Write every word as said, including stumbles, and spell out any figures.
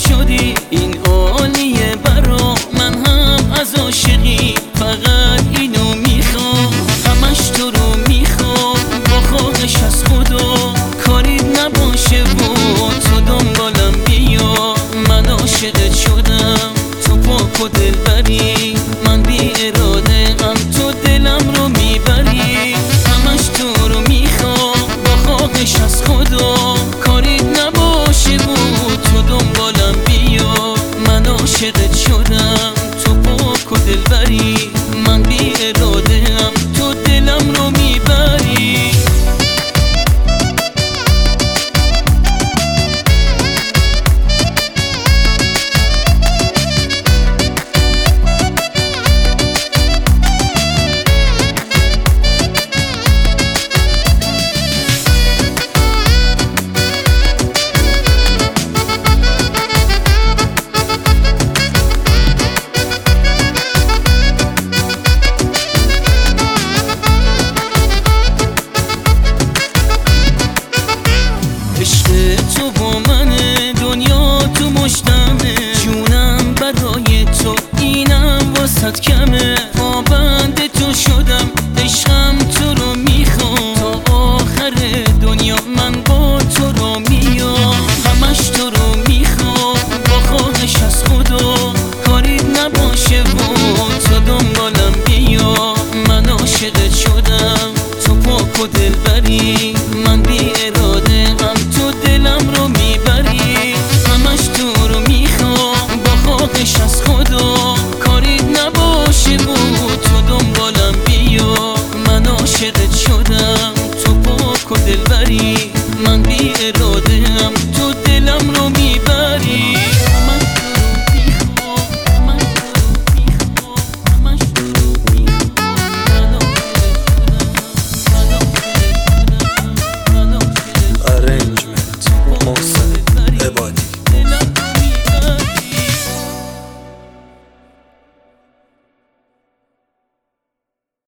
شدی این عالیه برا من، هم از عاشقی فقط اینو میخوام، همش تو رو میخوام با خواهش از خدا کاری نباشه و تو دنبالم بیا. من عاشقت شدم تو پاک و دلبری، من بی اراده ام تو دلم رو میبری، همش تو رو میخوام با خواهش از خدا کاری نباشه و تو دنبالم بیا. من عاشقت شدم تو پاک و دلبری، من بی اراده ام تو دلم رو میبری. عشق تو با منه، دنیا تو مشتمه، جونم برای تو اینم واسط کم.